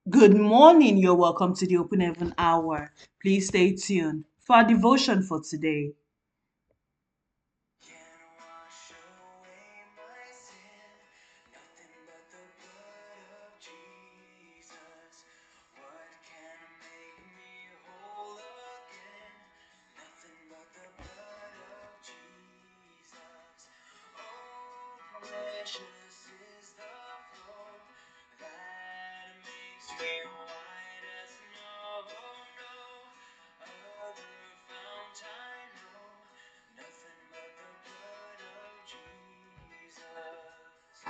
Good morning. You're welcome to the Open Heaven Hour. Please stay tuned for our devotion for today. Can wash away my sin, nothing but the blood of Jesus. What can make me whole again? Nothing but the blood of Jesus. Oh, precious is the flow that makes me white as snow. No other fount I know. Nothing but the blood of Jesus.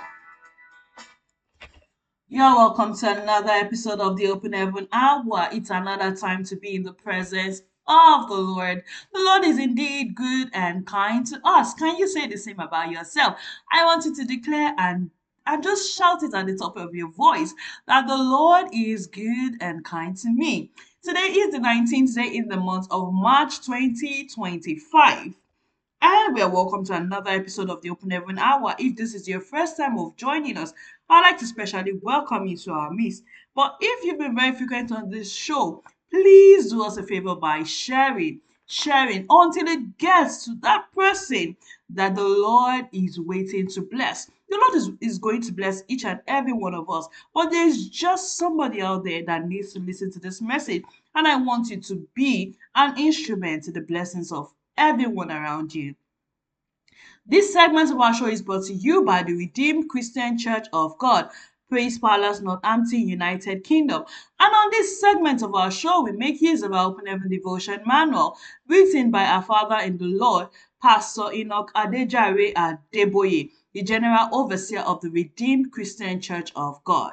You're welcome to another episode of the Open Heaven Hour. It's another time to be in the presence of the Lord. The Lord is indeed good and kind to us. Can you say the same about yourself? I want you to declare and just shout it at the top of your voice that the Lord is good and kind to me. Today is the 19th day in the month of March 2025. And we are welcome to another episode of the Open Heaven Hour. If this is your first time of joining us, I'd like to specially welcome you to our midst. But if you've been very frequent on this show, please do us a favor by sharing until it gets to that person that the Lord is waiting to bless. The Lord is going to bless each and every one of us, but there's just somebody out there that needs to listen to this message, and I want you to be an instrument to the blessings of everyone around you. This segment of our show is brought to you by the Redeemed Christian Church of God, Praise Palace, Northampton, United Kingdom. And on this segment of our show, we make use of our Open Heaven Devotion Manual, written by our Father in the Lord, Pastor Enoch Adejare Adeboye, the General Overseer of the Redeemed Christian Church of God.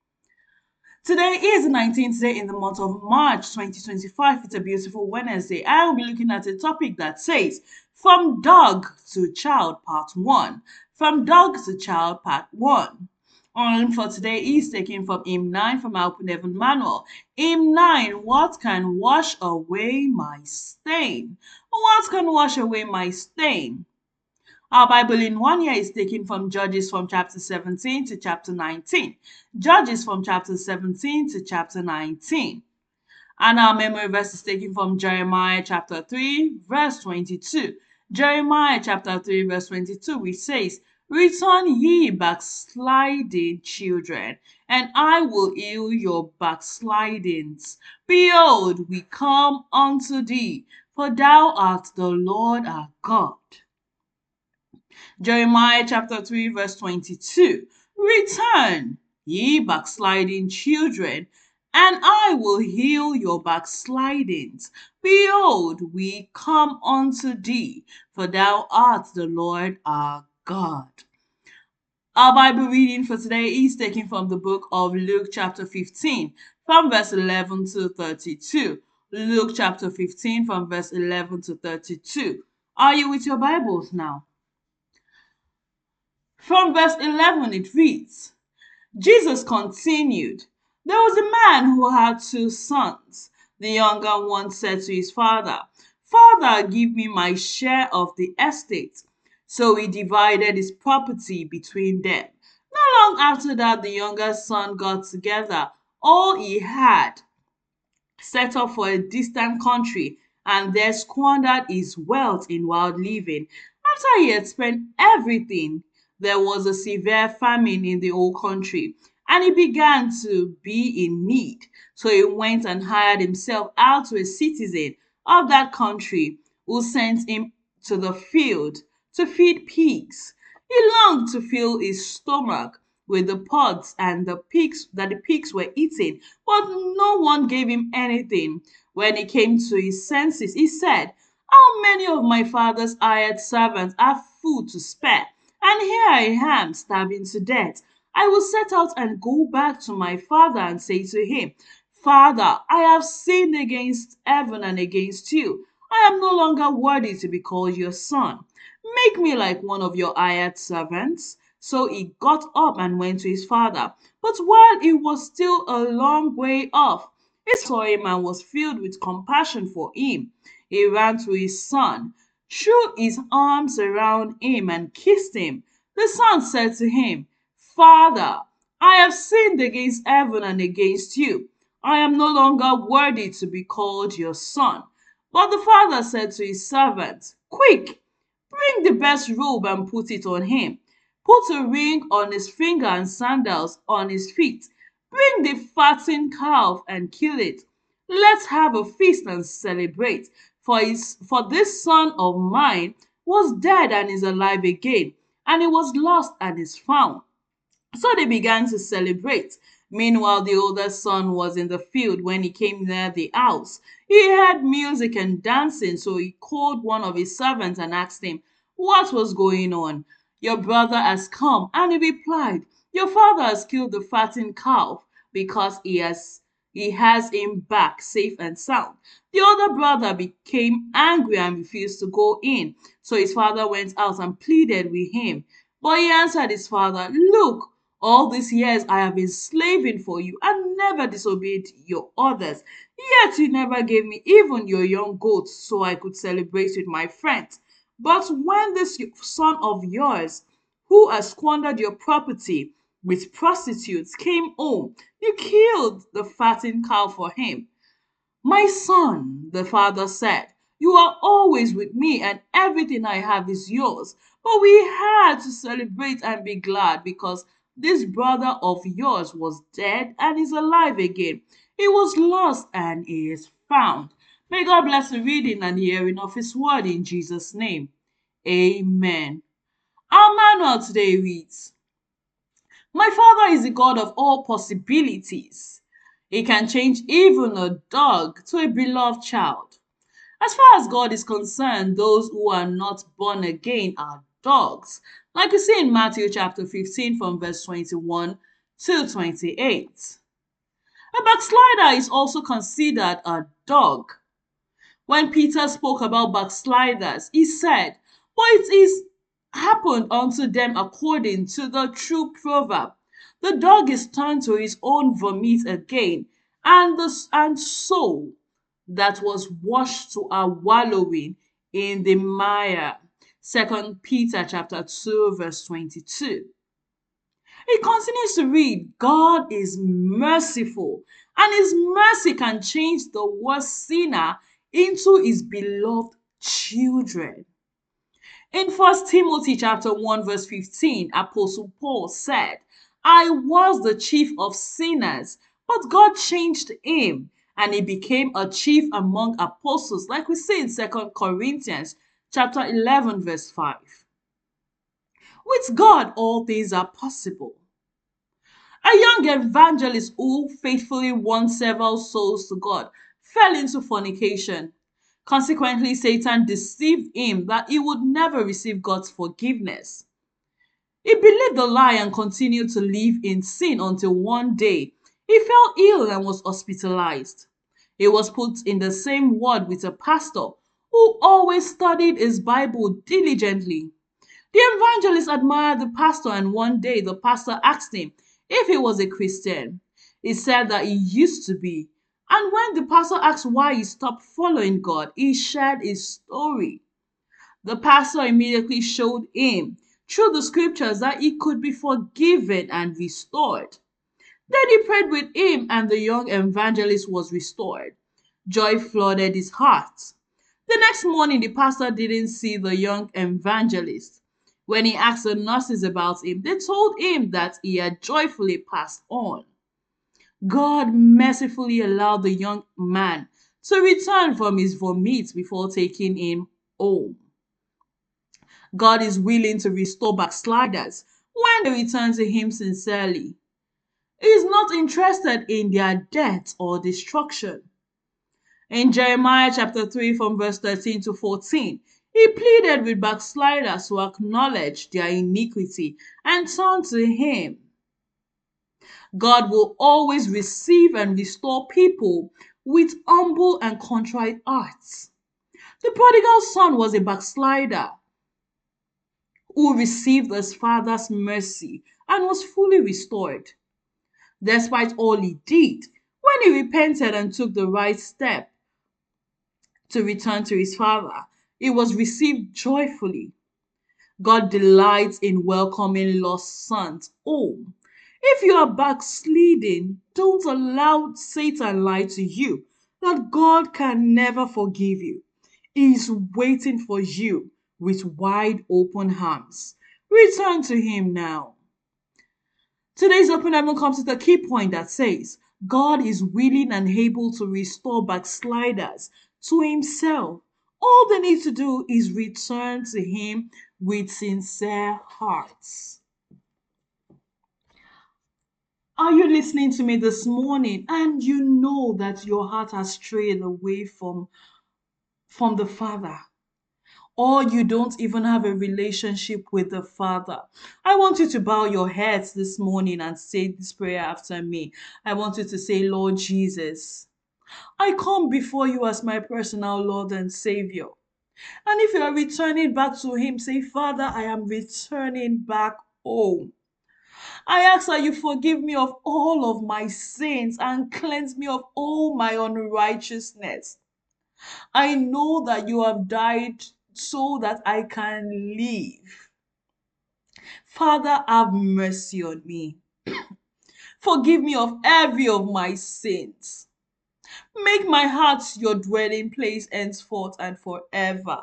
Today is the 19th day in the month of March 2025. It's a beautiful Wednesday. I will be looking at a topic that says From Dog to Child Part 1. From Dog to Child Part 1. For today is taken from Hymn 9 from our Open Heaven Manual. Hymn 9, what can wash away my stain? What can wash away my stain? Our Bible in 1 year is taken from Judges from chapter 17 to chapter 19. Judges from chapter 17 to chapter 19. And our memory verse is taken from Jeremiah chapter 3, verse 22. Jeremiah chapter 3, verse 22, which says, Return ye backsliding children, and I will heal your backslidings. Behold, we come unto thee, for thou art the Lord our God. Jeremiah chapter 3, verse 22. Return, ye backsliding children, and I will heal your backslidings. Behold, we come unto thee, for thou art the Lord our God. Our Bible reading for today is taken from the book of Luke chapter 15, from verse 11 to 32. Luke chapter 15, from verse 11 to 32. Are you with your Bibles now? From verse 11, it reads, Jesus continued, There was a man who had two sons. The younger one said to his father, Father, give me my share of the estate. So he divided his property between them. Not long after that, the younger son got together all he had, set off for a distant country, and there squandered his wealth in wild living. After he had spent everything, there was a severe famine in the whole country, and he began to be in need. So he went and hired himself out to a citizen of that country, who sent him to the field to feed pigs. He longed to fill his stomach with the pods and the pigs that the pigs were eating, but no one gave him anything. When he came to his senses, he said, How many of my father's hired servants have food to spare? And here I am starving to death. I will set out and go back to my father and say to him, Father, I have sinned against heaven and against you. I am no longer worthy to be called your son. Make me like one of your hired servants. So he got up and went to his father. But while he was still a long way off, he saw him and was filled with compassion for him. He ran to his son, threw his arms around him, and kissed him. The son said to him, Father, I have sinned against heaven and against you. I am no longer worthy to be called your son. But the father said to his servants, quick, bring the best robe and put it on him. Put a ring on his finger and sandals on his feet. Bring the fattened calf and kill it. Let's have a feast and celebrate. For this son of mine was dead and is alive again, and he was lost and is found. So they began to celebrate. Meanwhile, the older son was in the field when he came near the house. He heard music and dancing, so he called one of his servants and asked him what was going on. Your brother has come, and he replied, your father has killed the fattened calf because he has him back safe and sound. The older brother became angry and refused to go in. So his father went out and pleaded with him. But he answered his father, look, all these years I have been slaving for you and never disobeyed your orders. Yet you never gave me even your young goats so I could celebrate with my friends. But when this son of yours, who has squandered your property with prostitutes, came home, you killed the fattened cow for him. My son, the father said, you are always with me and everything I have is yours. But we had to celebrate and be glad because this brother of yours was dead and is alive again. He was lost and he is found. May God bless the reading and hearing of his word in Jesus' name. Amen. Our manual today reads, my father is the God of all possibilities. He can change even a dog to a beloved child. As far as God is concerned, those who are not born again are dogs, like we see in Matthew chapter 15 from verse 21 to 28. A backslider is also considered a dog. When Peter spoke about backsliders, he said, but it is happened unto them according to the true proverb. The dog is turned to his own vomit again, and so that was washed to a wallowing in the mire. 2 Peter chapter 2, verse 22. It continues to read, God is merciful, and his mercy can change the worst sinner into his beloved children. In 1 Timothy chapter 1 verse 15, Apostle Paul said, I was the chief of sinners, but God changed him and he became a chief among apostles, like we see in 2 Corinthians chapter 11 verse 5. With God, all things are possible. A young evangelist who faithfully won several souls to God fell into fornication. Consequently, Satan deceived him that he would never receive God's forgiveness. He believed the lie and continued to live in sin until one day he fell ill and was hospitalized. He was put in the same ward with a pastor who always studied his Bible diligently. The evangelist admired the pastor, and one day the pastor asked him if he was a Christian. He said that he used to be. And when the pastor asked why he stopped following God, he shared his story. The pastor immediately showed him through the scriptures that he could be forgiven and restored. Then he prayed with him, and the young evangelist was restored. Joy flooded his heart. The next morning, the pastor didn't see the young evangelist. When he asked the nurses about him, they told him that he had joyfully passed on. God mercifully allowed the young man to return from his vomit before taking him home. God is willing to restore backsliders when they return to him sincerely. He is not interested in their death or destruction. In Jeremiah chapter 3 from verse 13 to 14, he pleaded with backsliders to acknowledge their iniquity and turn to him. God will always receive and restore people with humble and contrite hearts. The prodigal son was a backslider who received his father's mercy and was fully restored. Despite all he did, when he repented and took the right step to return to his father, he was received joyfully. God delights in welcoming lost sons home. If you are backsliding, don't allow Satan lie to you that God can never forgive you. He is waiting for you with wide open arms. Return to him now. Today's open heaven comes with a key point that says God is willing and able to restore backsliders to himself. All they need to do is return to him with sincere hearts. Are you listening to me this morning and you know that your heart has strayed away from the Father? Or you don't even have a relationship with the Father? I want you to bow your heads this morning and say this prayer after me. I want you to say, Lord Jesus, I come before you as my personal Lord and Savior. And if you are returning back to him, say, Father, I am returning back home. I ask that you forgive me of all of my sins and cleanse me of all my unrighteousness. I know that you have died so that I can live. Father, have mercy on me. Forgive me of every of my sins. Make my heart your dwelling place henceforth and forever.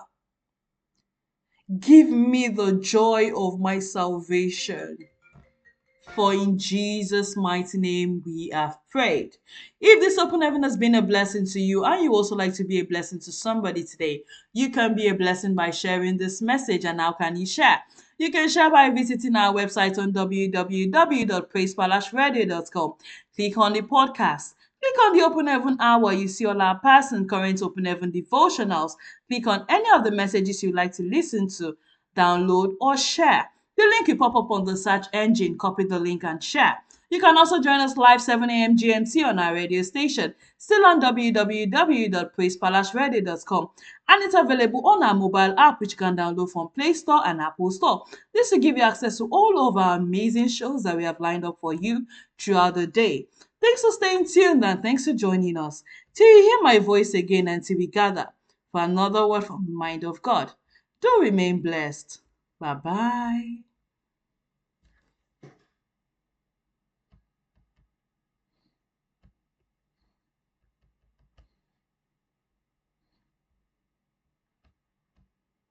Give me the joy of my salvation. For in Jesus' mighty name we have prayed. If this open heaven has been a blessing to you and you also like to be a blessing to somebody today, you can be a blessing by sharing this message. And how can you share? You can share by visiting our website on www.praisepalashradio.com. Click on the podcast. Click on the Open Heaven Hour. You see all our past and current Open Heaven devotionals. Click on any of the messages you'd like to listen to, download, or share. The link will pop up on the search engine. Copy the link and share. You can also join us live 7 a.m. GMT on our radio station, still on www.praisepalashradio.com, and it's available on our mobile app, which you can download from Play Store and Apple Store. This will give you access to all of our amazing shows that we have lined up for you throughout the day. Thanks for staying tuned and thanks for joining us. Till you hear my voice again and till we gather for another word from the mind of God. Do remain blessed. Bye bye.